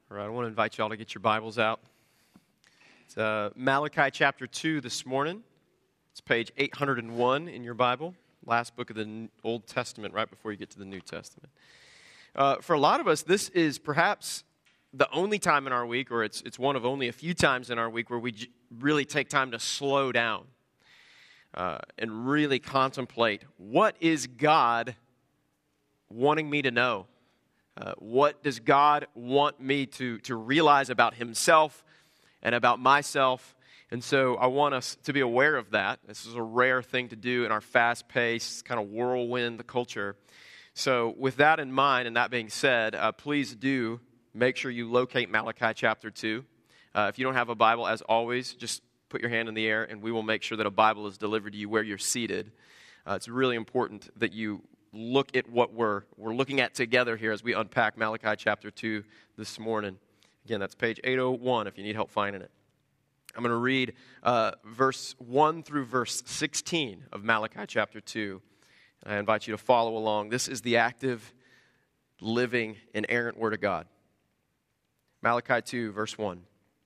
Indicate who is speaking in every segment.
Speaker 1: All right, I want to invite you all to get your Bibles out. It's Malachi chapter 2 this morning. It's page 801 in your Bible, last book of the Old Testament, right before you get to the New Testament. For a lot of us, this is perhaps the only time in our week, or it's one of only a few times in our week where we really take time to slow down and really contemplate, what is God wanting me to know? What does God want me to realize about himself and about myself? And so I want us to be aware of that. This is a rare thing to do in our fast-paced, kind of whirlwind culture. So with that in mind and that being said, please do make sure you locate Malachi chapter 2. If you don't have a Bible, as always, just put your hand in the air and we will make sure that a Bible is delivered to you where you're seated. It's really important that you look at what we're looking at together here as we unpack Malachi chapter 2 this morning. Again, that's page 801 if you need help finding it. I'm going to read verse 1 through verse 16 of Malachi chapter 2. I invite you to follow along. This is the active, living, inerrant Word of God. Malachi 2, verse 1.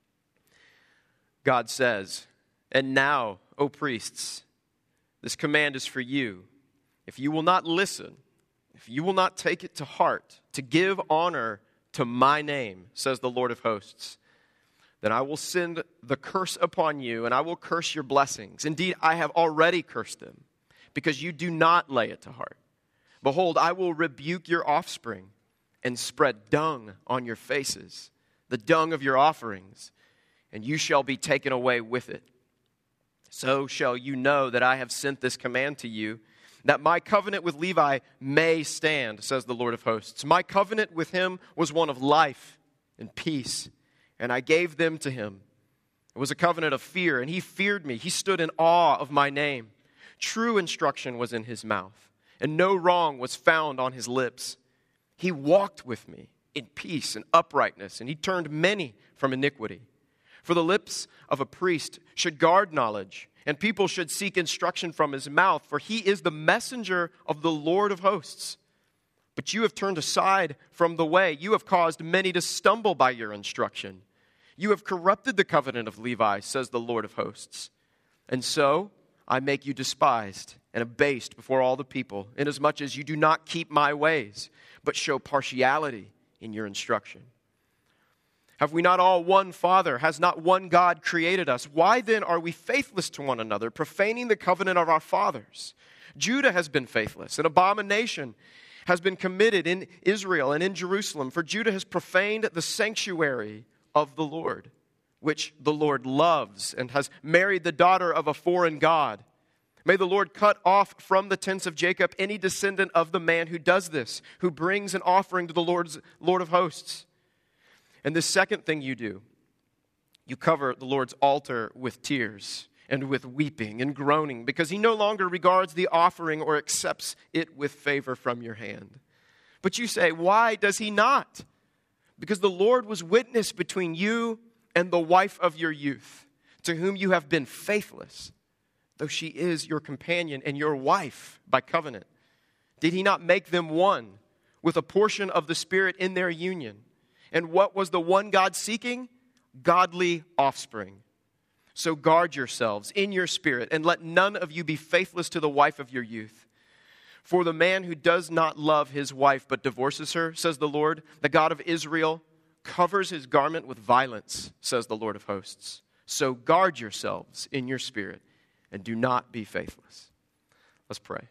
Speaker 1: God says, "And now, O priests, this command is for you. If you will not listen, if you will not take it to heart, to give honor to my name, says the Lord of hosts, then I will send the curse upon you, and I will curse your blessings. Indeed, I have already cursed them, because you do not lay it to heart. Behold, I will rebuke your offspring and spread dung on your faces, the dung of your offerings, and you shall be taken away with it. So shall you know that I have sent this command to you, that my covenant with Levi may stand, says the Lord of hosts. My covenant with him was one of life and peace, and I gave them to him. It was a covenant of fear, and he feared me. He stood in awe of my name. True instruction was in his mouth, and no wrong was found on his lips. He walked with me in peace and uprightness, and he turned many from iniquity. For the lips of a priest should guard knowledge, and people should seek instruction from his mouth, for he is the messenger of the Lord of hosts. But you have turned aside from the way. You have caused many to stumble by your instruction. You have corrupted the covenant of Levi, says the Lord of hosts. And so I make you despised and abased before all the people, inasmuch as you do not keep my ways, but show partiality in your instruction. Have we not all one Father? Has not one God created us? Why then are we faithless to one another, profaning the covenant of our fathers? Judah has been faithless. An abomination has been committed in Israel and in Jerusalem, for Judah has profaned the sanctuary of the Lord, which the Lord loves, and has married the daughter of a foreign god. May the Lord cut off from the tents of Jacob any descendant of the man who does this, who brings an offering to the Lord of hosts. And the second thing you do, you cover the Lord's altar with tears and with weeping and groaning, because he no longer regards the offering or accepts it with favor from your hand. But you say, why does he not? Because the Lord was witness between you and the wife of your youth, to whom you have been faithless, though she is your companion and your wife by covenant. Did he not make them one with a portion of the Spirit in their union? And what was the one God seeking? Godly offspring. So guard yourselves in your spirit, and let none of you be faithless to the wife of your youth. For the man who does not love his wife but divorces her, says the Lord, the God of Israel, covers his garment with violence, says the Lord of hosts. So guard yourselves in your spirit, and do not be faithless. Let's pray.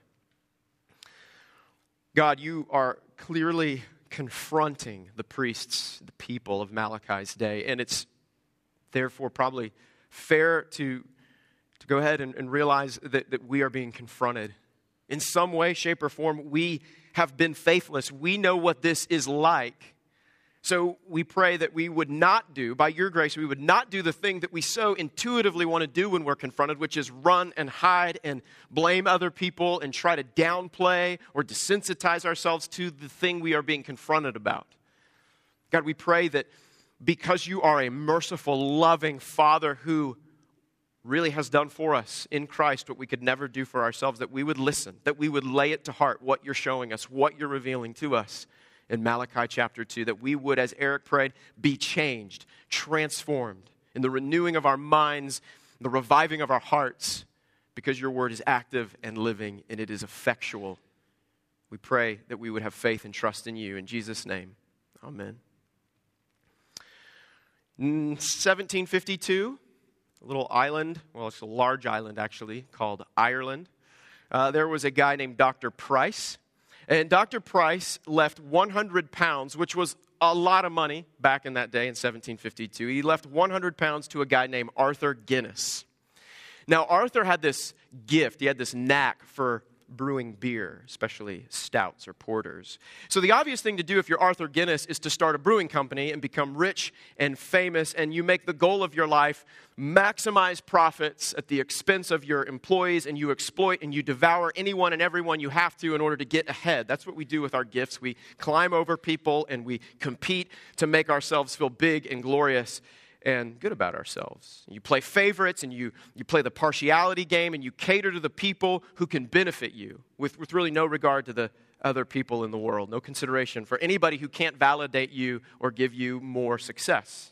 Speaker 1: God, you are clearly confronting the priests, the people of Malachi's day. And it's therefore probably fair to go ahead and realize that we are being confronted. In some way, shape, or form, we have been faithless. We know what this is like. So we pray that we would not do, by your grace, we would not do the thing that we so intuitively want to do when we're confronted, which is run and hide and blame other people and try to downplay or desensitize ourselves to the thing we are being confronted about. God, we pray that because you are a merciful, loving Father who really has done for us in Christ what we could never do for ourselves, that we would listen, that we would lay it to heart what you're showing us, what you're revealing to us, in Malachi chapter 2, that we would, as Eric prayed, be changed, transformed in the renewing of our minds, the reviving of our hearts, because your word is active and living and it is effectual. We pray that we would have faith and trust in you. In Jesus' name, amen. In 1752, a little island, well, it's a large island actually, called Ireland. There was a guy named Dr. Price. And Dr. Price left 100 pounds, which was a lot of money back in that day in 1752. He left 100 pounds to a guy named Arthur Guinness. Now, Arthur had this gift. He had this knack for brewing beer, especially stouts or porters. So the obvious thing to do if you're Arthur Guinness is to start a brewing company and become rich and famous, and you make the goal of your life maximize profits at the expense of your employees, and you exploit and you devour anyone and everyone you have to in order to get ahead. That's what we do with our gifts. We climb over people and we compete to make ourselves feel big and glorious and good about ourselves. You play favorites and you play the partiality game and you cater to the people who can benefit you with really no regard to the other people in the world, no consideration for anybody who can't validate you or give you more success.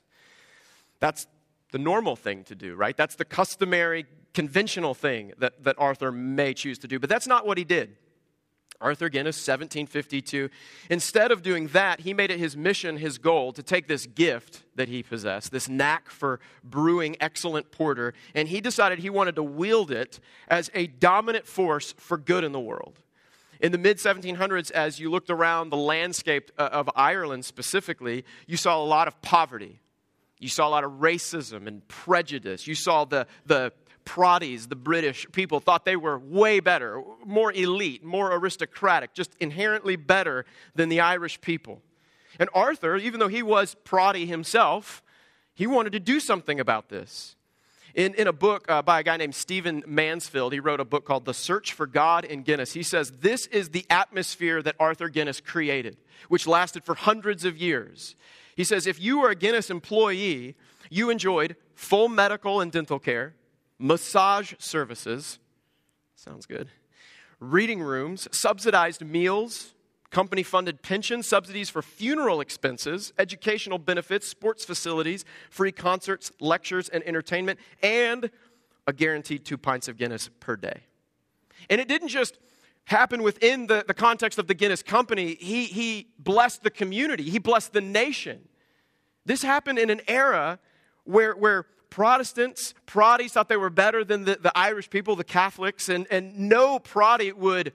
Speaker 1: That's the normal thing to do, right? That's the customary, conventional thing that Arthur may choose to do, but that's not what he did. Arthur Guinness, 1752, instead of doing that, he made it his mission, his goal, to take this gift that he possessed, this knack for brewing excellent porter, and he decided he wanted to wield it as a dominant force for good in the world. In the mid-1700s, as you looked around the landscape of Ireland specifically, you saw a lot of poverty. You saw a lot of racism and prejudice. You saw the Proddies, the British people, thought they were way better, more elite, more aristocratic, just inherently better than the Irish people. And Arthur, even though he was Proddy himself, he wanted to do something about this. In a book by a guy named Stephen Mansfield, he wrote a book called The Search for God in Guinness. He says, this is the atmosphere that Arthur Guinness created, which lasted for hundreds of years. He says, if you were a Guinness employee, you enjoyed full medical and dental care, massage services, sounds good, reading rooms, subsidized meals, company-funded pensions, subsidies for funeral expenses, educational benefits, sports facilities, free concerts, lectures, and entertainment, and a guaranteed 2 pints of Guinness per day. And it didn't just happen within the context of the Guinness company. He blessed the community. He blessed the nation. This happened in an era where Protestants, Proddies thought they were better than the Irish people, the Catholics, and no Proddy would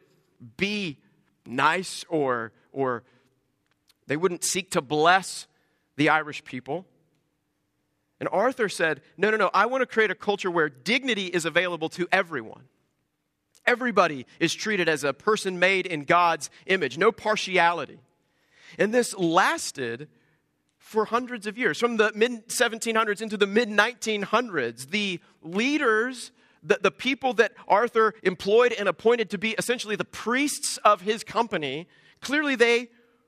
Speaker 1: be nice or they wouldn't seek to bless the Irish people. And Arthur said, no, I want to create a culture where dignity is available to everyone. Everybody is treated as a person made in God's image, no partiality. And this lasted for hundreds of years. From the mid-1700s into the mid-1900s, the leaders, the people that Arthur employed and appointed to be essentially the priests of his company, clearly they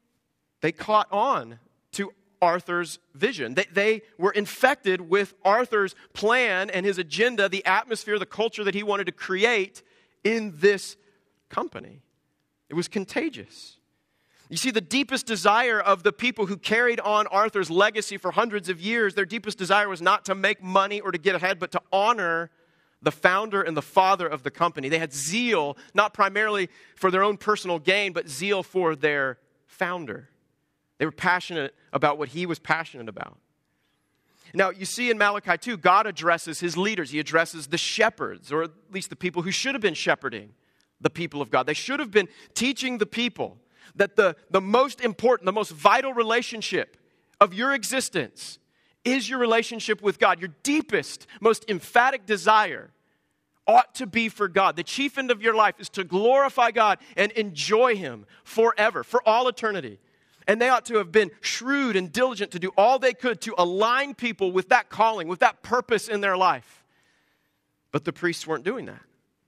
Speaker 1: caught on to Arthur's vision. They were infected with Arthur's plan and his agenda, the atmosphere, the culture that he wanted to create in this company. It was contagious. You see, the deepest desire of the people who carried on Arthur's legacy for hundreds of years, their deepest desire was not to make money or to get ahead, but to honor the founder and the father of the company. They had zeal, not primarily for their own personal gain, but zeal for their founder. They were passionate about what he was passionate about. Now, you see in Malachi 2, God addresses his leaders. He addresses the shepherds, or at least the people who should have been shepherding the people of God. They should have been teaching the people that the most important, the most vital relationship of your existence is your relationship with God. Your deepest, most emphatic desire ought to be for God. The chief end of your life is to glorify God and enjoy him forever, for all eternity. And they ought to have been shrewd and diligent to do all they could to align people with that calling, with that purpose in their life. But the priests weren't doing that.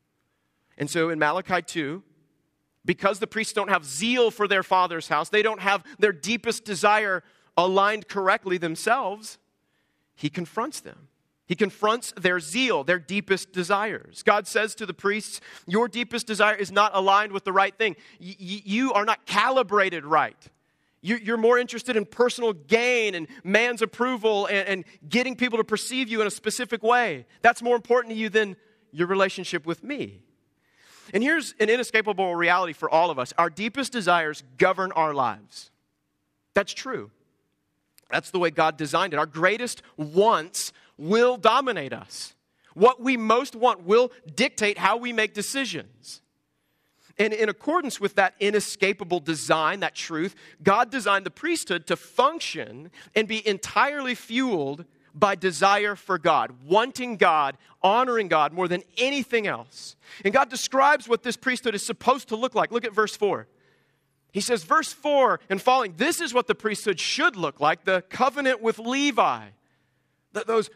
Speaker 1: And so in Malachi 2, because the priests don't have zeal for their father's house, they don't have their deepest desire aligned correctly themselves, he confronts them. He confronts their zeal, their deepest desires. God says to the priests, your deepest desire is not aligned with the right thing. You are not calibrated right. You're more interested in personal gain and man's approval and getting people to perceive you in a specific way. That's more important to you than your relationship with me. And here's an inescapable reality for all of us. Our deepest desires govern our lives. That's true. That's the way God designed it. Our greatest wants will dominate us. What we most want will dictate how we make decisions. And in accordance with that inescapable design, that truth, God designed the priesthood to function and be entirely fueled by desire for God, wanting God, honoring God more than anything else. And God describes what this priesthood is supposed to look like. Look at verse 4. He says, verse 4 and following, this is what the priesthood should look like, the covenant with Levi. Those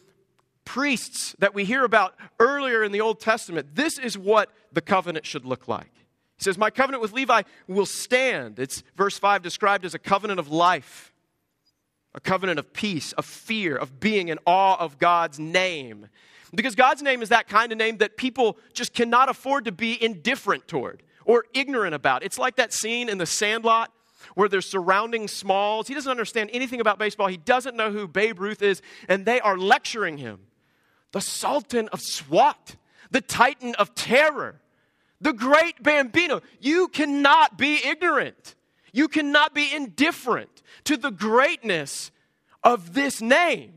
Speaker 1: priests that we hear about earlier in the Old Testament, this is what the covenant should look like. He says, my covenant with Levi will stand. It's, verse 5, described as a covenant of life, a covenant of peace, of fear, of being in awe of God's name. Because God's name is that kind of name that people just cannot afford to be indifferent toward or ignorant about. It's like that scene in The Sandlot where they're surrounding Smalls. He doesn't understand anything about baseball. He doesn't know who Babe Ruth is, and they are lecturing him. The Sultan of SWAT, the Titan of Terror, the great Bambino. You cannot be ignorant. You cannot be indifferent to the greatness of this name.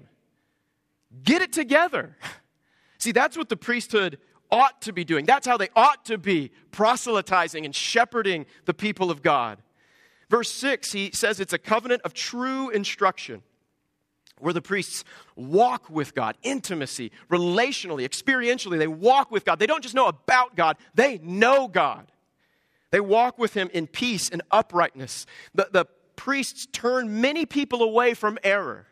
Speaker 1: Get it together. See, that's what the priesthood ought to be doing. That's how they ought to be proselytizing and shepherding the people of God. Verse 6, he says it's a covenant of true instruction, where the priests walk with God, intimacy, relationally, experientially. They walk with God. They don't just know about God, they know God. They walk with him in peace and uprightness. The priests turn many people away from error.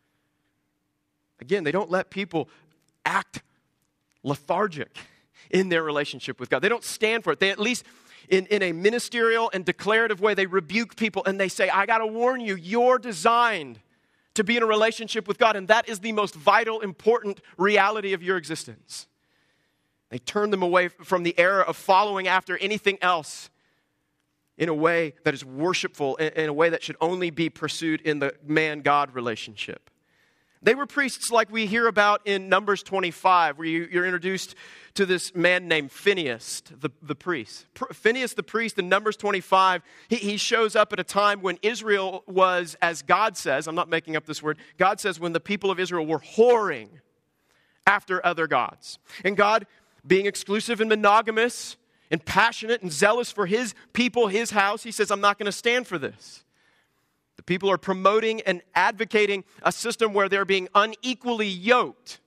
Speaker 1: Again, they don't let people act lethargic in their relationship with God. They don't stand for it. They at least, in a ministerial and declarative way, they rebuke people and they say, I got to warn you, you're designed to be in a relationship with God, and that is the most vital, important reality of your existence. They turn them away from the error of following after anything else in a way that is worshipful, in a way that should only be pursued in the man-God relationship. They were priests like we hear about in Numbers 25, where you're introduced to this man named Phinehas, the priest. Phinehas the priest in Numbers 25, he shows up at a time when Israel was, as God says, I'm not making up this word, God says when the people of Israel were whoring after other gods. And God, being exclusive and monogamous and passionate and zealous for his people, his house, he says, I'm not going to stand for this. The people are promoting and advocating a system where they're being unequally yoked.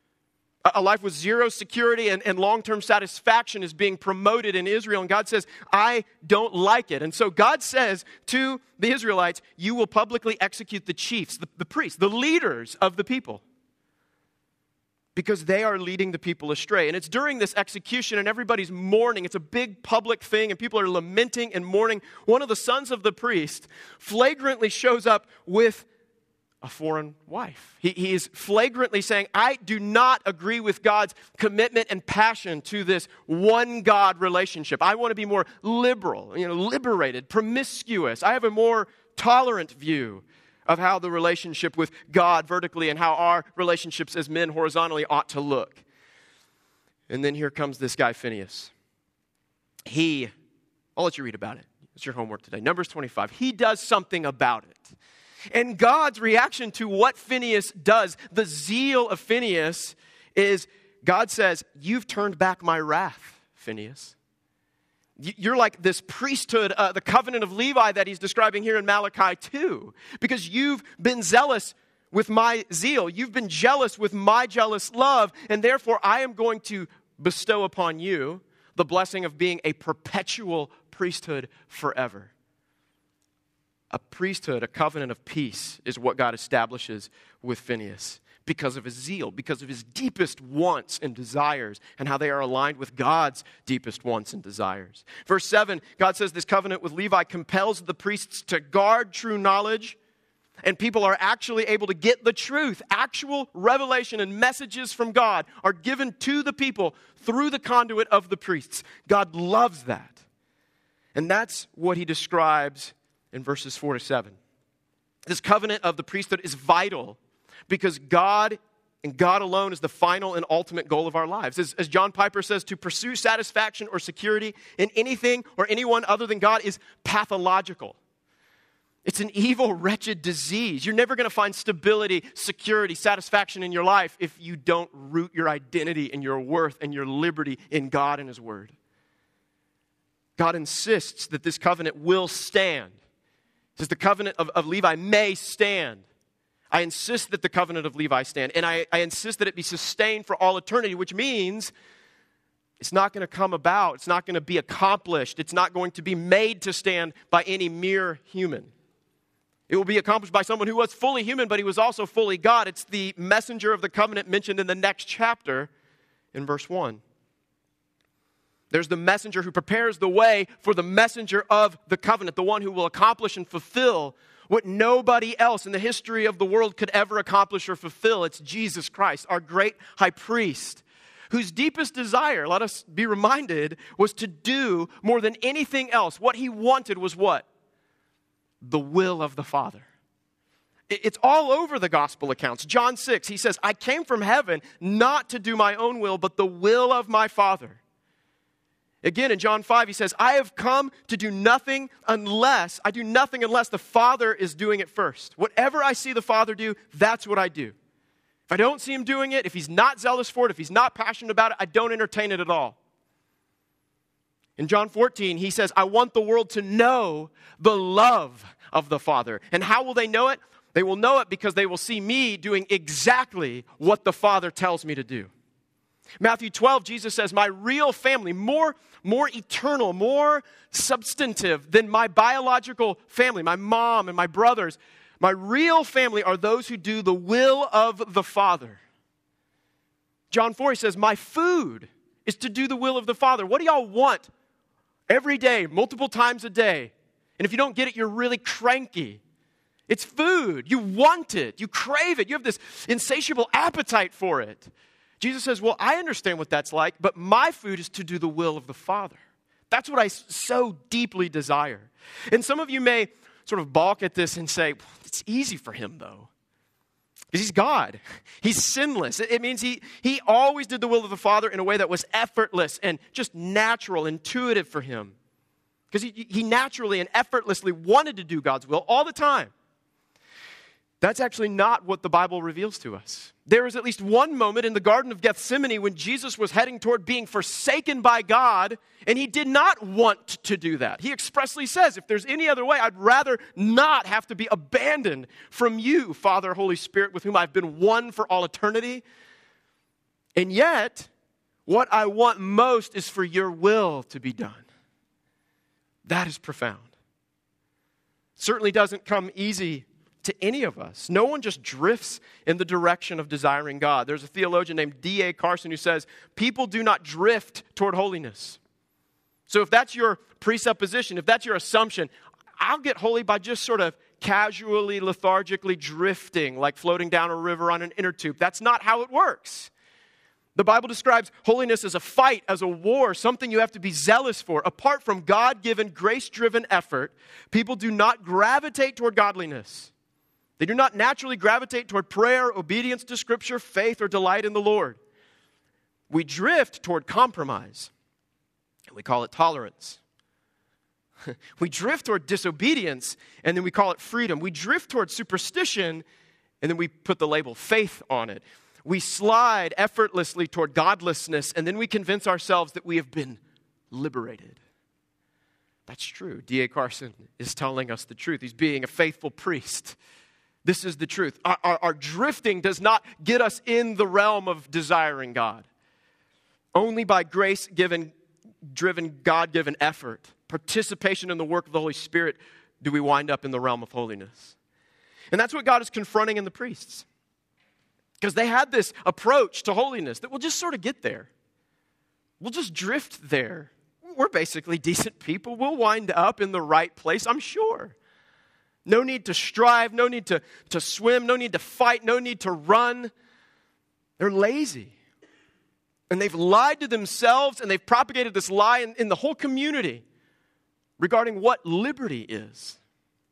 Speaker 1: A life with zero security and long-term satisfaction is being promoted in Israel. And God says, I don't like it. And so God says to the Israelites, you will publicly execute the chiefs, the priests, the leaders of the people, because they are leading the people astray. And it's during this execution and everybody's mourning. It's a big public thing and people are lamenting and mourning. One of the sons of the priest flagrantly shows up with a foreign wife. He is flagrantly saying, I do not agree with God's commitment and passion to this one God relationship. I want to be more liberal, liberated, promiscuous. I have a more tolerant view of how the relationship with God vertically and how our relationships as men horizontally ought to look. And then here comes this guy, Phinehas. I'll let you read about it. It's your homework today. Numbers 25. He does something about it. And God's reaction to what Phinehas does, the zeal of Phinehas, is God says, you've turned back my wrath, Phinehas. You're like this priesthood, the covenant of Levi that he's describing here in Malachi 2. Because you've been zealous with my zeal. You've been jealous with my jealous love. And therefore, I am going to bestow upon you the blessing of being a perpetual priesthood forever. A priesthood, a covenant of peace is what God establishes with Phinehas. Because of his zeal, because of his deepest wants and desires, and how they are aligned with God's deepest wants and desires. Verse 7, God says this covenant with Levi compels the priests to guard true knowledge, and people are actually able to get the truth. Actual revelation and messages from God are given to the people through the conduit of the priests. God loves that. And that's what he describes in verses 4 to 7. This covenant of the priesthood is vital because God and God alone is the final and ultimate goal of our lives. As John Piper says, to pursue satisfaction or security in anything or anyone other than God is pathological. It's an evil, wretched disease. You're never going to find stability, security, satisfaction in your life if you don't root your identity and your worth and your liberty in God and His Word. God insists that this covenant will stand. He says the covenant of Levi may stand. I insist that the covenant of Levi stand. And I insist that it be sustained for all eternity, which means it's not going to come about. It's not going to be accomplished. It's not going to be made to stand by any mere human. It will be accomplished by someone who was fully human, but he was also fully God. It's the messenger of the covenant mentioned in the next chapter in verse 1. There's the messenger who prepares the way for the messenger of the covenant, the one who will accomplish and fulfill what nobody else in the history of the world could ever accomplish or fulfill. It's Jesus Christ, our great high priest, whose deepest desire, let us be reminded, was to do more than anything else. What he wanted was what? The will of the Father. It's all over the gospel accounts. John 6, he says, I came from heaven not to do my own will, but the will of my Father. Again, in John 5, he says, I have come to do nothing unless the Father is doing it first. Whatever I see the Father do, that's what I do. If I don't see him doing it, if he's not zealous for it, if he's not passionate about it, I don't entertain it at all. In John 14, he says, I want the world to know the love of the Father. And how will they know it? They will know it because they will see me doing exactly what the Father tells me to do. Matthew 12, Jesus says, my real family, more eternal, more substantive than my biological family, my mom and my brothers, my real family are those who do the will of the Father. John 4, he says, my food is to do the will of the Father. What do y'all want every day, multiple times a day? And if you don't get it, you're really cranky. It's food. You want it. You crave it. You have this insatiable appetite for it. Jesus says, well, I understand what that's like, but my food is to do the will of the Father. That's what I so deeply desire. And some of you may sort of balk at this and say, it's easy for him, though. Because he's God. He's sinless. It means he always did the will of the Father in a way that was effortless and just natural, intuitive for him. Because he naturally and effortlessly wanted to do God's will all the time. That's actually not what the Bible reveals to us. There was at least one moment in the Garden of Gethsemane when Jesus was heading toward being forsaken by God, and he did not want to do that. He expressly says, if there's any other way, I'd rather not have to be abandoned from you, Father, Holy Spirit, with whom I've been one for all eternity. And yet, what I want most is for your will to be done. That is profound. Certainly doesn't come easy to any of us. No one just drifts in the direction of desiring God. There's a theologian named D.A. Carson who says, people do not drift toward holiness. So if that's your presupposition, if that's your assumption, I'll get holy by just sort of casually, lethargically drifting, like floating down a river on an inner tube. That's not how it works. The Bible describes holiness as a fight, as a war, something you have to be zealous for. Apart from God-given, grace-driven effort, people do not gravitate toward godliness. They do not naturally gravitate toward prayer, obedience to Scripture, faith, or delight in the Lord. We drift toward compromise, and we call it tolerance. We drift toward disobedience, and then we call it freedom. We drift toward superstition, and then we put the label faith on it. We slide effortlessly toward godlessness, and then we convince ourselves that we have been liberated. That's true. D.A. Carson is telling us the truth. He's being a faithful priest. This is the truth. Our drifting does not get us in the realm of desiring God. Only by grace-driven, God-given effort, participation in the work of the Holy Spirit, do we wind up in the realm of holiness. And that's what God is confronting in the priests. Because they had this approach to holiness that we'll just sort of get there. We'll just drift there. We're basically decent people. We'll wind up in the right place, I'm sure. No need to strive, no need to swim, no need to fight, no need to run. They're lazy. And they've lied to themselves, and they've propagated this lie in the whole community regarding what liberty is.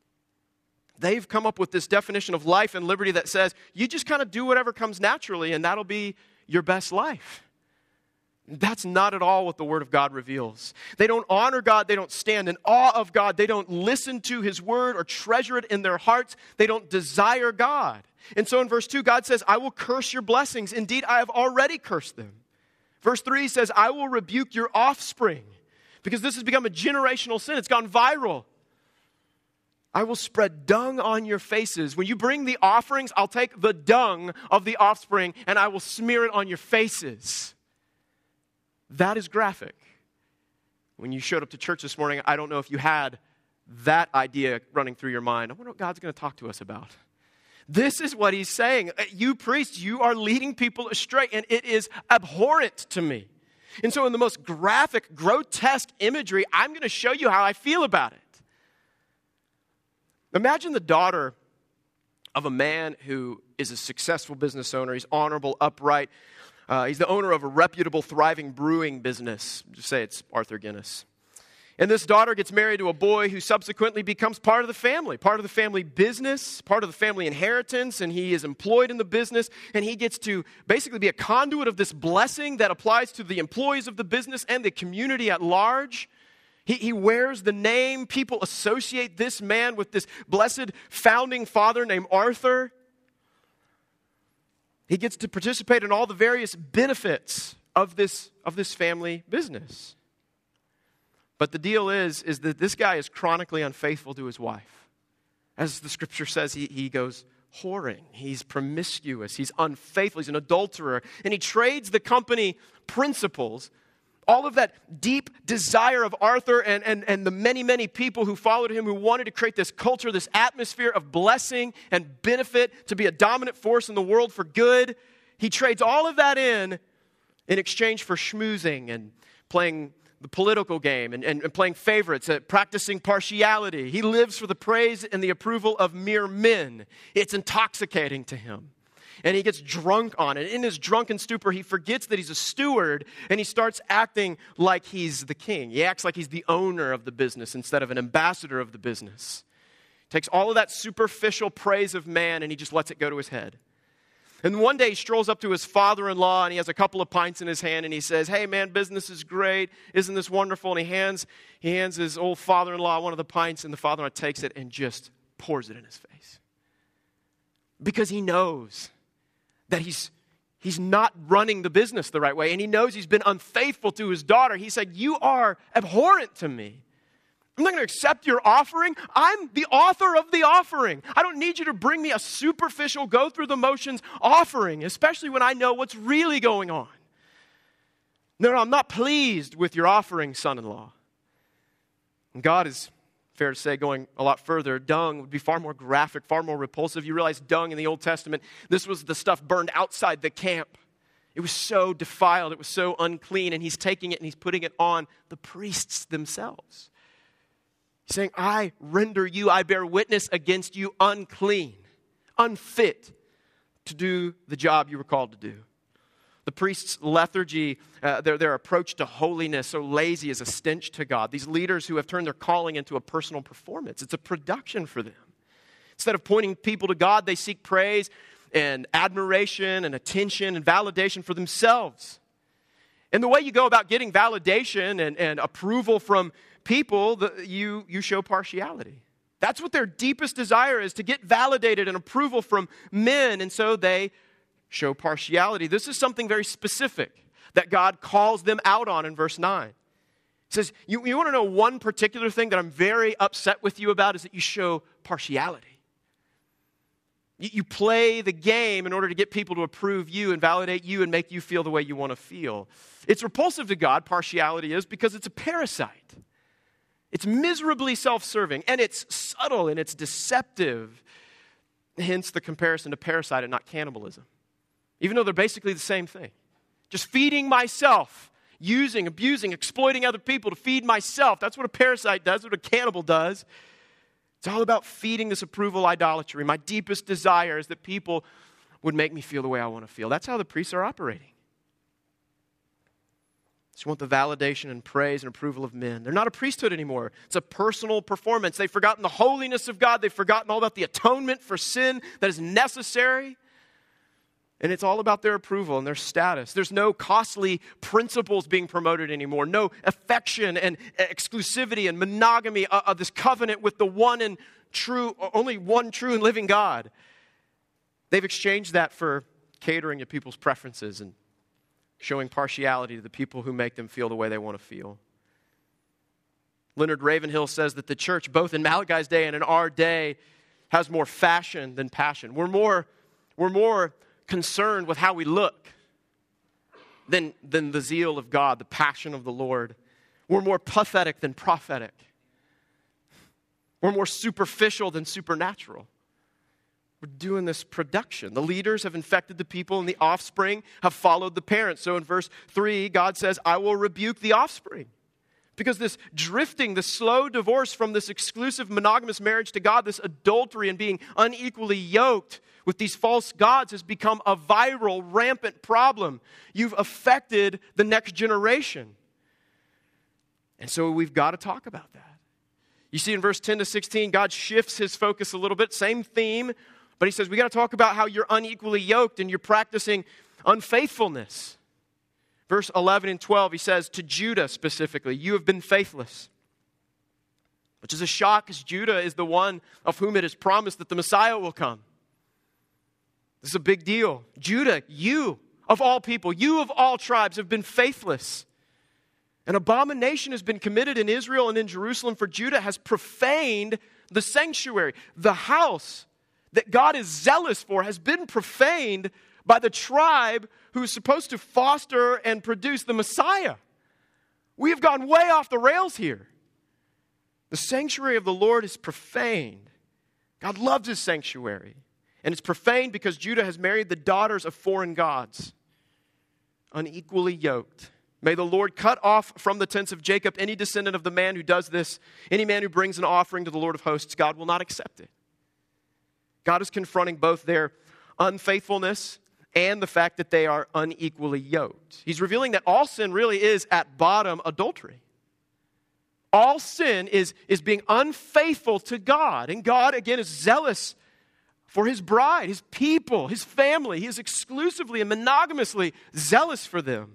Speaker 1: They've come up with this definition of life and liberty that says you just kind of do whatever comes naturally and that'll be your best life. That's not at all what the Word of God reveals. They don't honor God. They don't stand in awe of God. They don't listen to His Word or treasure it in their hearts. They don't desire God. And so in verse 2, God says, I will curse your blessings. Indeed, I have already cursed them. Verse 3 says, I will rebuke your offspring. Because this has become a generational sin. It's gone viral. I will spread dung on your faces. When you bring the offerings, I'll take the dung of the offspring and I will smear it on your faces. That is graphic. When you showed up to church this morning, I don't know if you had that idea running through your mind. I wonder what God's going to talk to us about. This is what He's saying. You priests, you are leading people astray, and it is abhorrent to me. And so in the most graphic, grotesque imagery, I'm going to show you how I feel about it. Imagine the daughter of a man who is a successful business owner. He's honorable, upright. He's the owner of a reputable, thriving brewing business. Just say it's Arthur Guinness. And this daughter gets married to a boy who subsequently becomes part of the family business, part of the family inheritance, and he is employed in the business, and he gets to basically be a conduit of this blessing that applies to the employees of the business and the community at large. He wears the name. People associate this man with this blessed founding father named Arthur. He gets to participate in all the various benefits of this family business. But the deal is that this guy is chronically unfaithful to his wife. As the scripture says, he goes whoring. He's promiscuous. He's unfaithful. He's an adulterer. And he trades the company principles, all of that deep desire of Arthur and the many, many people who followed him, who wanted to create this culture, this atmosphere of blessing and benefit, to be a dominant force in the world for good. He trades all of that in exchange for schmoozing and playing the political game and playing favorites, practicing partiality. He lives for the praise and the approval of mere men. It's intoxicating to him. And he gets drunk on it. In his drunken stupor, he forgets that he's a steward, and he starts acting like he's the king. He acts like he's the owner of the business instead of an ambassador of the business. Takes all of that superficial praise of man, and he just lets it go to his head. And one day he strolls up to his father-in-law, and he has a couple of pints in his hand, and he says, hey man, business is great. Isn't this wonderful? And he hands his old father-in-law one of the pints, and the father-in-law takes it and just pours it in his face. Because he knows that he's not running the business the right way, and he knows he's been unfaithful to his daughter. He said, you are abhorrent to me. I'm not going to accept your offering. I'm the author of the offering. I don't need you to bring me a superficial, go through the motions offering, especially when I know what's really going on. No, I'm not pleased with your offering, son-in-law. And God is, fair to say, going a lot further. Dung would be far more graphic, far more repulsive. You realize dung in the Old Testament, this was the stuff burned outside the camp. It was so defiled, it was so unclean, and he's taking it and he's putting it on the priests themselves. He's saying, I bear witness against you, unclean, unfit to do the job you were called to do. The priest's lethargy, their approach to holiness, so lazy, is a stench to God. These leaders who have turned their calling into a personal performance, it's a production for them. Instead of pointing people to God, they seek praise and admiration and attention and validation for themselves. And the way you go about getting validation and approval from people, you show partiality. That's what their deepest desire is, to get validated and approval from men, and so they show partiality. This is something very specific that God calls them out on in verse 9. He says, you want to know one particular thing that I'm very upset with you about, is that you show partiality. You play the game in order to get people to approve you and validate you and make you feel the way you want to feel. It's repulsive to God, partiality is, because it's a parasite. It's miserably self-serving, and it's subtle, and it's deceptive. Hence the comparison to parasite and not cannibalism. Even though they're basically the same thing. Just feeding myself, using, abusing, exploiting other people to feed myself. That's what a parasite does, what a cannibal does. It's all about feeding this approval idolatry. My deepest desire is that people would make me feel the way I want to feel. That's how the priests are operating. Just want the validation and praise and approval of men. They're not a priesthood anymore. It's a personal performance. They've forgotten the holiness of God. They've forgotten all about the atonement for sin that is necessary. And it's all about their approval and their status. There's no costly principles being promoted anymore. No affection and exclusivity and monogamy of this covenant with the only one true and living God. They've exchanged that for catering to people's preferences and showing partiality to the people who make them feel the way they want to feel. Leonard Ravenhill says that the church, both in Malachi's day and in our day, has more fashion than passion. We're more concerned with how we look than the zeal of God, the passion of the Lord. We're more pathetic than prophetic. We're more superficial than supernatural. We're doing this production. The leaders have infected the people, and the offspring have followed the parents. So in verse 3, God says, I will rebuke the offspring. Because this drifting, the slow divorce from this exclusive monogamous marriage to God, this adultery and being unequally yoked with these false gods has become a viral, rampant problem. You've affected the next generation. And so we've got to talk about that. You see in verse 10 to 16, God shifts his focus a little bit. Same theme, but he says, we got to talk about how you're unequally yoked and you're practicing unfaithfulness. Verse 11 and 12, he says, to Judah specifically, you have been faithless. Which is a shock, because Judah is the one of whom it is promised that the Messiah will come. This is a big deal. Judah, you of all people, you of all tribes have been faithless. An abomination has been committed in Israel and in Jerusalem, for Judah has profaned the sanctuary. The house that God is zealous for has been profaned by the tribe who is supposed to foster and produce the Messiah. We have gone way off the rails here. The sanctuary of the Lord is profaned. God loves his sanctuary. And it's profaned because Judah has married the daughters of foreign gods, unequally yoked. May the Lord cut off from the tents of Jacob any descendant of the man who does this, any man who brings an offering to the Lord of hosts. God will not accept it. God is confronting both their unfaithfulness and the fact that they are unequally yoked. He's revealing that all sin really is, at bottom, adultery. All sin is being unfaithful to God. And God, again, is zealous for his bride, his people, his family. He is exclusively and monogamously zealous for them.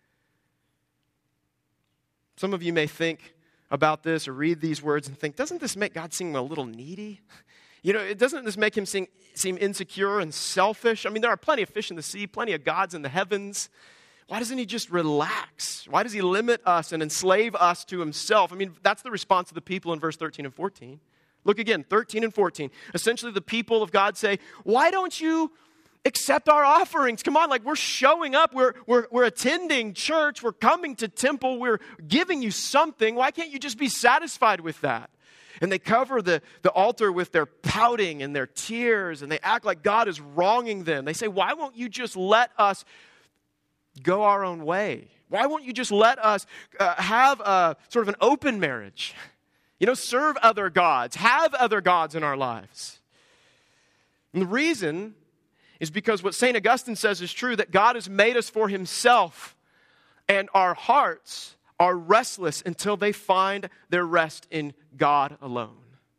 Speaker 1: Some of you may think about this or read these words and think, doesn't this make God seem a little needy? Doesn't this make him seem insecure and selfish? I mean, there are plenty of fish in the sea, plenty of gods in the heavens. Why doesn't he just relax? Why does he limit us and enslave us to himself? I mean, that's the response of the people in verse 13 and 14. Look again, 13 and 14. Essentially, the people of God say, why don't you accept our offerings? Come on, we're showing up. We're attending church. We're coming to temple. We're giving you something. Why can't you just be satisfied with that? And they cover the altar with their pouting and their tears, and they act like God is wronging them. They say, why won't you just let us go our own way? Why won't you just let us have a sort of an open marriage? Serve other gods, have other gods in our lives. And the reason is because what St. Augustine says is true, that God has made us for himself, and our hearts are restless until they find their rest in God alone.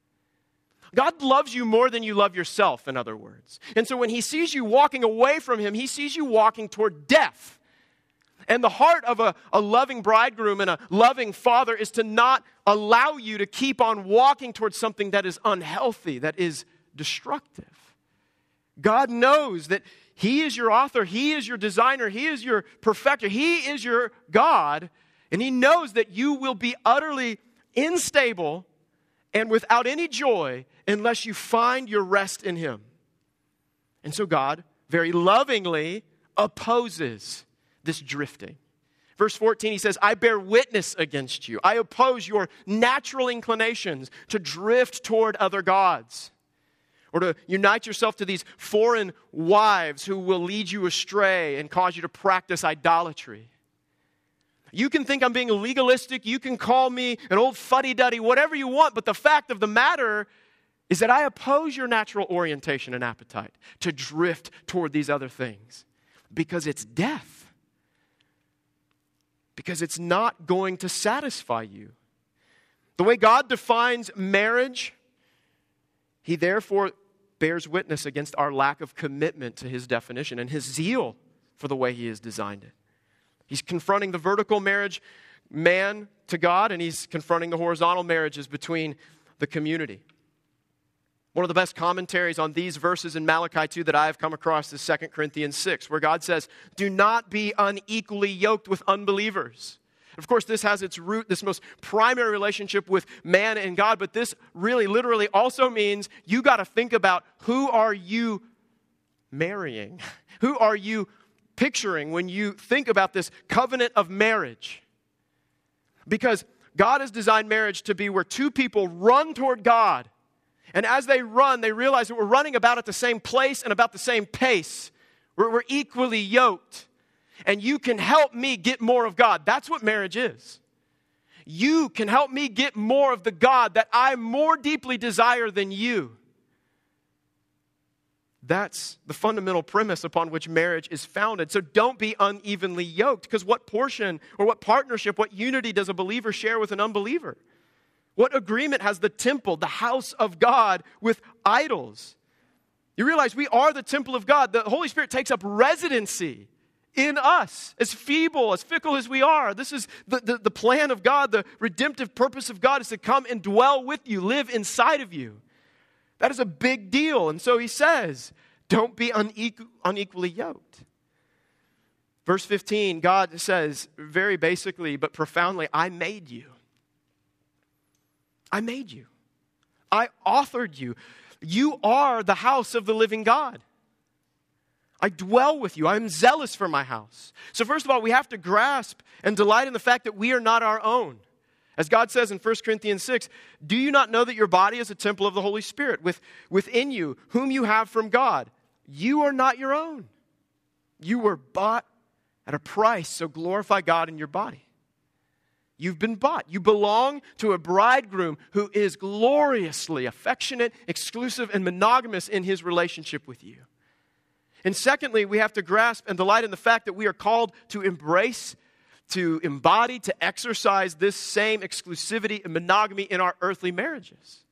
Speaker 1: God loves you more than you love yourself, in other words. And so when he sees you walking away from him, he sees you walking toward death. And the heart of a loving bridegroom and a loving father is to not allow you to keep on walking towards something that is unhealthy, that is destructive. God knows that he is your author, he is your designer, he is your perfecter, he is your God, and he knows that you will be utterly unstable and without any joy unless you find your rest in him. And so God very lovingly opposes this drifting. Verse 14, he says, I bear witness against you. I oppose your natural inclinations to drift toward other gods, or to unite yourself to these foreign wives who will lead you astray and cause you to practice idolatry. You can think I'm being legalistic. You can call me an old fuddy-duddy, whatever you want. But the fact of the matter is that I oppose your natural orientation and appetite to drift toward these other things, because it's death. because it's not going to satisfy you. The way God defines marriage, he therefore bears witness against our lack of commitment to his definition and his zeal for the way he has designed it. He's confronting the vertical marriage, man to God, and he's confronting the horizontal marriages between the community. One of the best commentaries on these verses in Malachi 2 that I have come across is 2 Corinthians 6, where God says, do not be unequally yoked with unbelievers. Of course, this has its root, this most primary relationship with man and God, but this really literally also means you got to think about, who are you marrying? Who are you picturing when you think about this covenant of marriage? Because God has designed marriage to be where two people run toward God. And as they run, they realize that we're running about at the same place and about the same pace. We're equally yoked. And you can help me get more of God. That's what marriage is. You can help me get more of the God that I more deeply desire than you. That's the fundamental premise upon which marriage is founded. So don't be unevenly yoked, because what portion or what partnership, what unity does a believer share with an unbeliever? What agreement has the temple, the house of God, with idols? You realize we are the temple of God. The Holy Spirit takes up residency in us, as feeble, as fickle as we are. This is the plan of God. The redemptive purpose of God is to come and dwell with you, live inside of you. That is a big deal. And so he says, don't be unequally yoked. Verse 15, God says very basically but profoundly, I made you. I made you. I authored you. You are the house of the living God. I dwell with you. I am zealous for my house. So first of all, we have to grasp and delight in the fact that we are not our own. As God says in 1 Corinthians 6, do you not know that your body is a temple of the Holy Spirit within you, whom you have from God? You are not your own. You were bought at a price, so glorify God in your body. You've been bought. You belong to a bridegroom who is gloriously affectionate, exclusive, and monogamous in his relationship with you. And secondly, we have to grasp and delight in the fact that we are called to embrace, to embody, to exercise this same exclusivity and monogamy in our earthly marriages.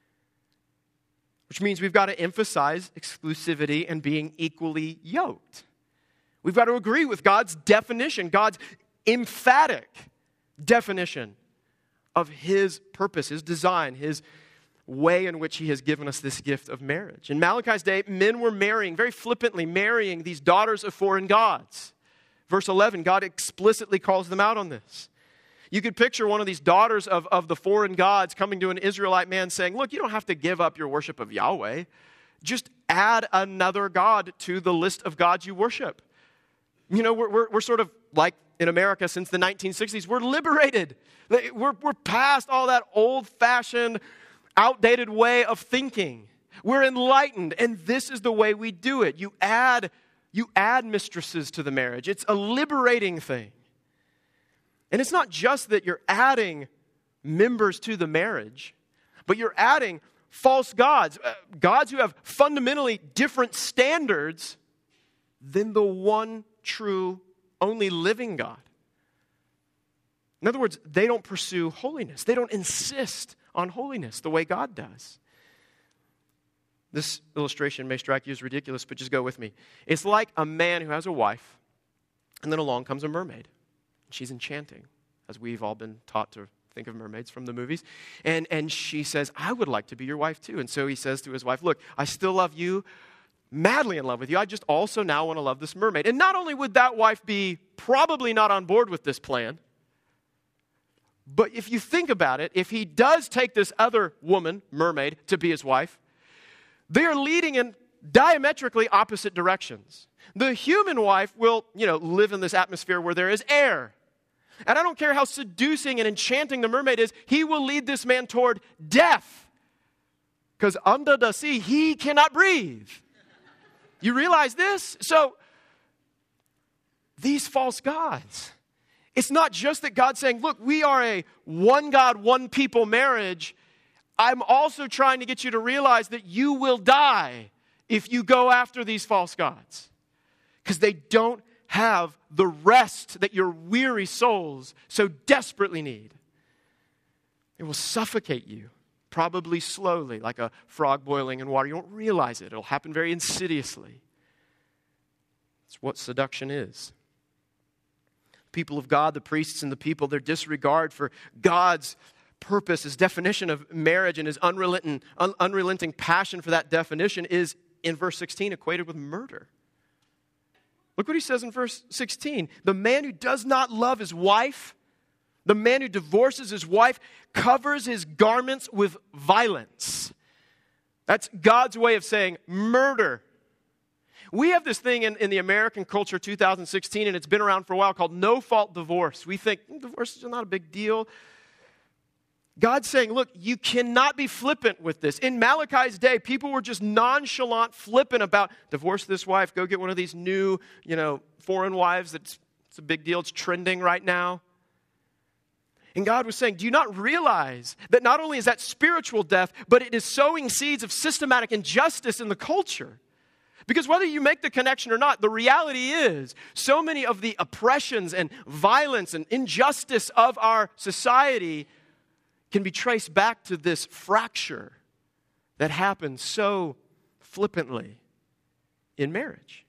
Speaker 1: Which means we've got to emphasize exclusivity and being equally yoked. We've got to agree with God's definition, God's emphatic definition of his purpose, his design, his way in which he has given us this gift of marriage. In Malachi's day, men were marrying, very flippantly marrying these daughters of foreign gods. Verse 11, God explicitly calls them out on this. You could picture one of these daughters of the foreign gods coming to an Israelite man saying, look, you don't have to give up your worship of Yahweh. Just add another god to the list of gods you worship. You know, we're sort of like in America since the 1960s. We're liberated. We're past all that old-fashioned, outdated way of thinking. We're enlightened, and this is the way we do it. You add mistresses to the marriage. It's a liberating thing. And it's not just that you're adding members to the marriage, but you're adding false gods, gods who have fundamentally different standards than the one true, only living God. In other words, they don't pursue holiness. They don't insist on holiness the way God does. This illustration may strike you as ridiculous, but just go with me. It's like a man who has a wife, and then along comes a mermaid. She's enchanting, as we've all been taught to think of mermaids from the movies. And she says, I would like to be your wife too. And so he says to his wife, look, I still love you, madly in love with you. I just also now want to love this mermaid. And not only would that wife be probably not on board with this plan, but if you think about it, if he does take this other woman, mermaid, to be his wife, they are leading in diametrically opposite directions. The human wife will, live in this atmosphere where there is air. And I don't care how seducing and enchanting the mermaid is, he will lead this man toward death. Because under the sea, he cannot breathe. You realize this? So, these false gods, it's not just that God's saying, look, we are a one God, one people marriage. I'm also trying to get you to realize that you will die if you go after these false gods. Because they don't have the rest that your weary souls so desperately need. It will suffocate you, probably slowly, like a frog boiling in water. You won't realize it. It'll happen very insidiously. It's what seduction is. People of God, the priests and the people, their disregard for God's purpose, his definition of marriage, and his unrelenting passion for that definition is, in verse 16, equated with murder. Look what he says in verse 16. The man who does not love his wife, the man who divorces his wife, covers his garments with violence. That's God's way of saying murder. We have this thing in the American culture, 2016, and it's been around for a while, called no-fault divorce. We think divorce is not a big deal. God's saying, look, you cannot be flippant with this. In Malachi's day, people were just nonchalant, flippant about divorce this wife, go get one of these new, foreign wives. It's a big deal. It's trending right now. And God was saying, do you not realize that not only is that spiritual death, but it is sowing seeds of systematic injustice in the culture? Because whether you make the connection or not, the reality is so many of the oppressions and violence and injustice of our society can be traced back to this fracture that happens so flippantly in marriage.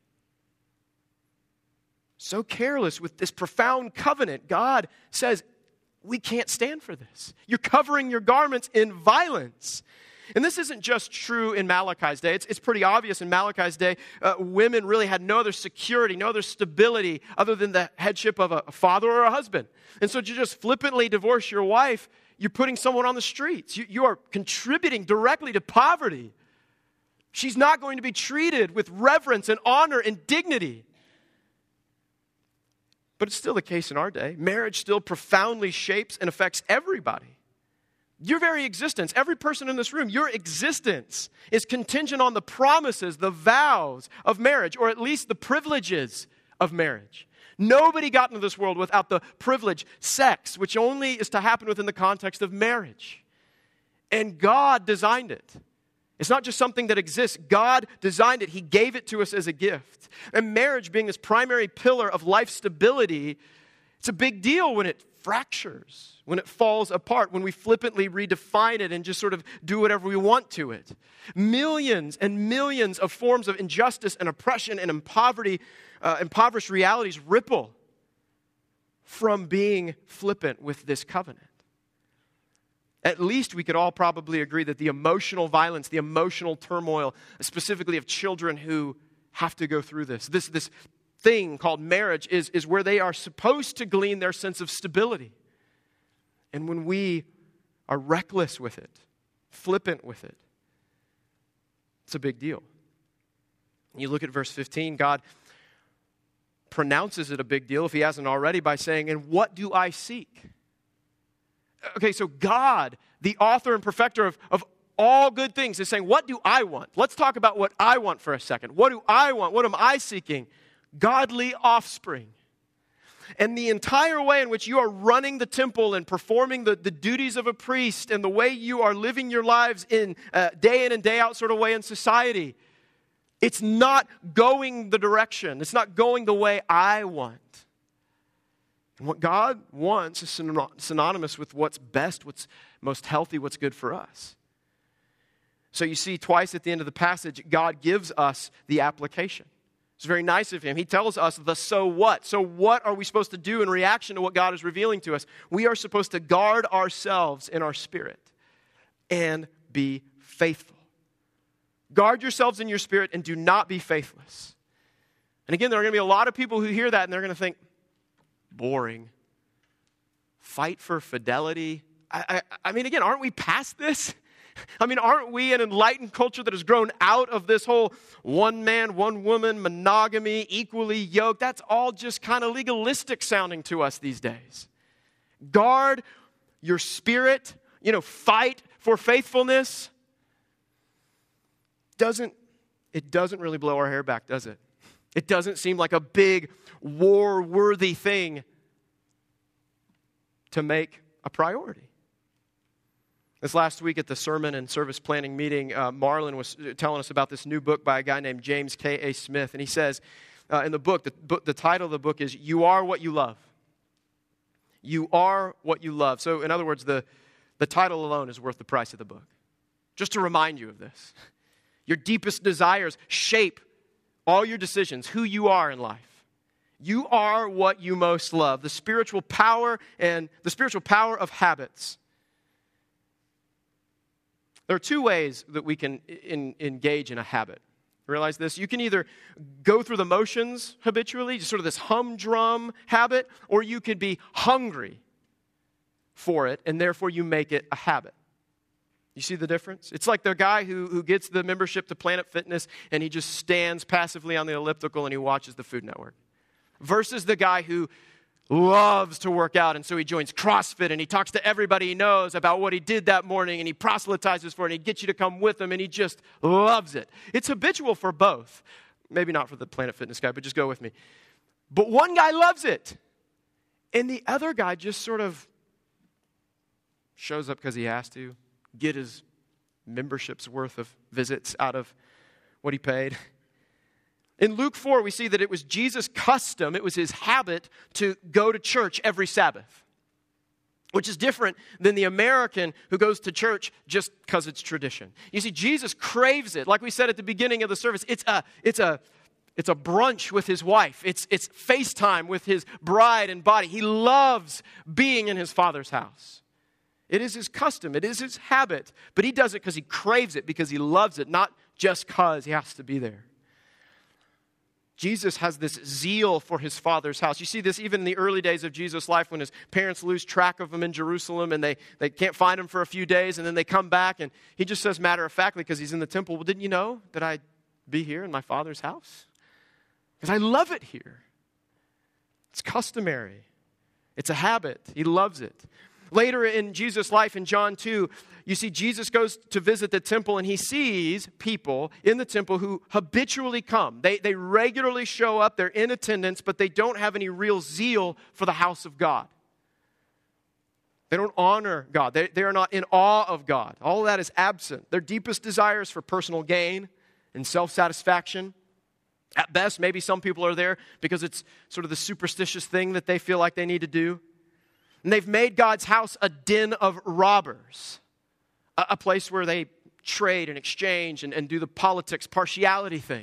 Speaker 1: So careless with this profound covenant. God says, we can't stand for this. You're covering your garments in violence. And this isn't just true in Malachi's day. It's pretty obvious in Malachi's day. Women really had no other security, no other stability other than the headship of a father or a husband. And so to just flippantly divorce your wife, you're putting someone on the streets. You are contributing directly to poverty. She's not going to be treated with reverence and honor and dignity. But it's still the case in our day. Marriage still profoundly shapes and affects everybody. Your very existence, every person in this room, your existence is contingent on the promises, the vows of marriage, or at least the privileges of marriage. Nobody got into this world without the privilege, sex, which only is to happen within the context of marriage. And God designed it. It's not just something that exists. God designed it. He gave it to us as a gift. And marriage being this primary pillar of life stability, it's a big deal when it fractures, when it falls apart, when we flippantly redefine it and just sort of do whatever we want to it. Millions and millions of forms of injustice and oppression and impoverished realities ripple from being flippant with this covenant. At least we could all probably agree that the emotional violence, the emotional turmoil, specifically of children who have to go through this thing called marriage is where they are supposed to glean their sense of stability. And when we are reckless with it, flippant with it, it's a big deal. You look at verse 15, God pronounces it a big deal, if he hasn't already, by saying, "And what do I seek?" Okay, so God, the author and perfecter of all good things, is saying, what do I want? Let's talk about what I want for a second. What do I want? What am I seeking? Godly offspring. And the entire way in which you are running the temple and performing the duties of a priest and the way you are living your lives in and day out sort of way in society, it's not going the direction. It's not going the way I want. And what God wants is synonymous with what's best, what's most healthy, what's good for us. So you see twice at the end of the passage, God gives us the application. It's very nice of him. He tells us the so what. So what are we supposed to do in reaction to what God is revealing to us? We are supposed to guard ourselves in our spirit and be faithful. Guard yourselves in your spirit and do not be faithless. And again, there are going to be a lot of people who hear that and they're going to think, boring. Fight for fidelity. I mean, again, aren't we past this? I mean, aren't we an enlightened culture that has grown out of this whole one man, one woman, monogamy, equally yoked? That's all just kind of legalistic sounding to us these days. Guard your spirit, fight for faithfulness. It doesn't really blow our hair back, does it? It doesn't seem like a big war-worthy thing to make a priority. This last week at the sermon and service planning meeting, Marlon was telling us about this new book by a guy named James K.A. Smith. And he says, in the book. The title of the book is You Are What You Love. You are what you love. So in other words, the title alone is worth the price of the book. Just to remind you of this. Your deepest desires shape all your decisions, who you are in life. You are what you most love. The spiritual power of habits. There are two ways that we can engage in a habit. Realize this? You can either go through the motions habitually, just sort of this humdrum habit, or you could be hungry for it, and therefore you make it a habit. You see the difference? It's like the guy who gets the membership to Planet Fitness, and he just stands passively on the elliptical and he watches the Food Network. Versus the guy who loves to work out, and so he joins CrossFit, and he talks to everybody he knows about what he did that morning, and he proselytizes for it, and he gets you to come with him, and he just loves it. It's habitual for both. Maybe not for the Planet Fitness guy, but just go with me. But one guy loves it, and the other guy just sort of shows up because he has to get his membership's worth of visits out of what he paid. In Luke 4, we see that it was Jesus' custom, it was his habit to go to church every Sabbath, which is different than the American who goes to church just because it's tradition. You see, Jesus craves it. Like we said at the beginning of the service, it's a brunch with his wife. It's FaceTime with his bride and body. He loves being in his Father's house. It is his custom. It is his habit. But he does it because he craves it, because he loves it, not just because he has to be there. Jesus has this zeal for his Father's house. You see this even in the early days of Jesus' life when his parents lose track of him in Jerusalem and they can't find him for a few days, and then they come back and he just says matter-of-factly because he's in the temple, well, didn't you know that I'd be here in my Father's house? Because I love it here. It's customary. It's a habit. He loves it. Later in Jesus' life, in John 2, you see Jesus goes to visit the temple and he sees people in the temple who habitually come. They regularly show up, they're in attendance, but they don't have any real zeal for the house of God. They don't honor God. They are not in awe of God. All of that is absent. Their deepest desires for personal gain and self-satisfaction. At best, maybe some people are there because it's sort of the superstitious thing that they feel like they need to do. And they've made God's house a den of robbers, a place where they trade and exchange and do the politics partiality thing.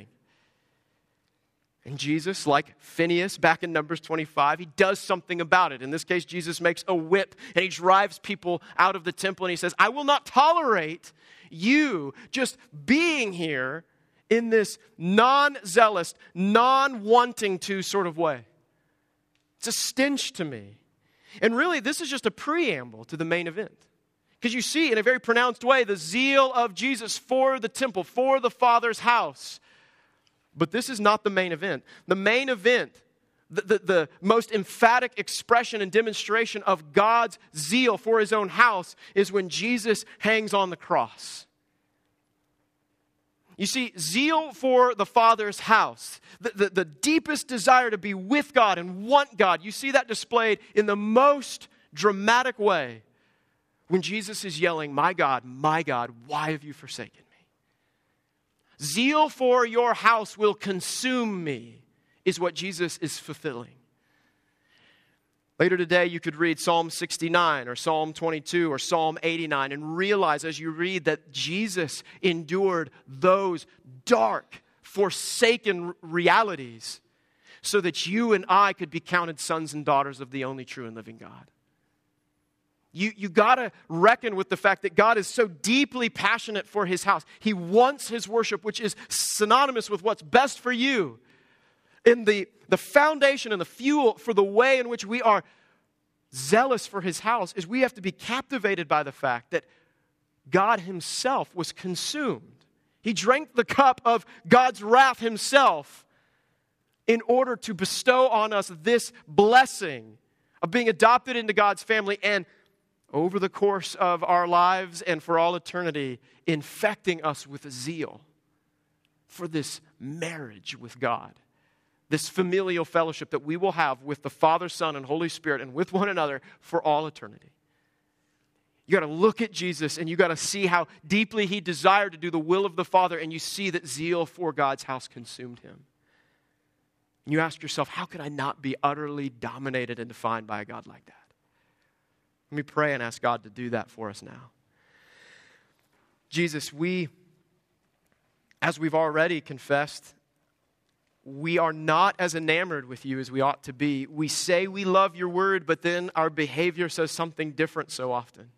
Speaker 1: And Jesus, like Phineas back in Numbers 25, he does something about it. In this case, Jesus makes a whip and he drives people out of the temple and he says, I will not tolerate you just being here in this non-zealous, non-wanting to sort of way. It's a stench to me. And really, this is just a preamble to the main event. Because you see, in a very pronounced way, the zeal of Jesus for the temple, for the Father's house. But this is not the main event. The main event, the most emphatic expression and demonstration of God's zeal for his own house is when Jesus hangs on the cross. You see, zeal for the Father's house, the deepest desire to be with God and want God, you see that displayed in the most dramatic way when Jesus is yelling, my God, why have you forsaken me? Zeal for your house will consume me, is what Jesus is fulfilling. Later today, you could read Psalm 69 or Psalm 22 or Psalm 89 and realize as you read that Jesus endured those dark, forsaken realities so that you and I could be counted sons and daughters of the only true and living God. You got to reckon with the fact that God is so deeply passionate for his house. He wants his worship, which is synonymous with what's best for you. In the foundation and the fuel for the way in which we are zealous for his house is we have to be captivated by the fact that God himself was consumed. He drank the cup of God's wrath himself in order to bestow on us this blessing of being adopted into God's family and over the course of our lives and for all eternity, infecting us with zeal for this marriage with God. This familial fellowship that we will have with the Father, Son, and Holy Spirit and with one another for all eternity. You got to look at Jesus and you got to see how deeply he desired to do the will of the Father, and you see that zeal for God's house consumed him. And you ask yourself, how could I not be utterly dominated and defined by a God like that? Let me pray and ask God to do that for us now. Jesus, as we've already confessed, we are not as enamored with you as we ought to be. We say we love your word, but then our behavior says something different so often.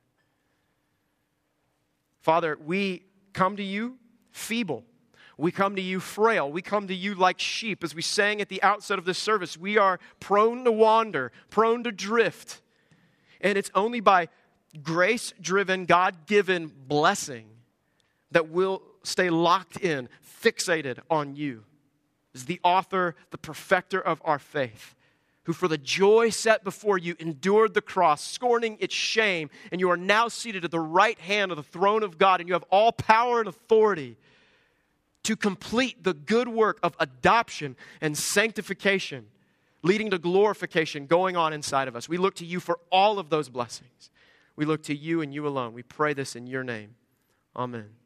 Speaker 1: Father, we come to you feeble. We come to you frail. We come to you like sheep. As we sang at the outset of this service, we are prone to wander, prone to drift. And it's only by grace-driven, God-given blessing that we'll stay locked in, fixated on you. As the author, the perfecter of our faith, who for the joy set before you endured the cross, scorning its shame, and you are now seated at the right hand of the throne of God, and you have all power and authority to complete the good work of adoption and sanctification, leading to glorification going on inside of us. We look to you for all of those blessings. We look to you and you alone. We pray this in your name. Amen.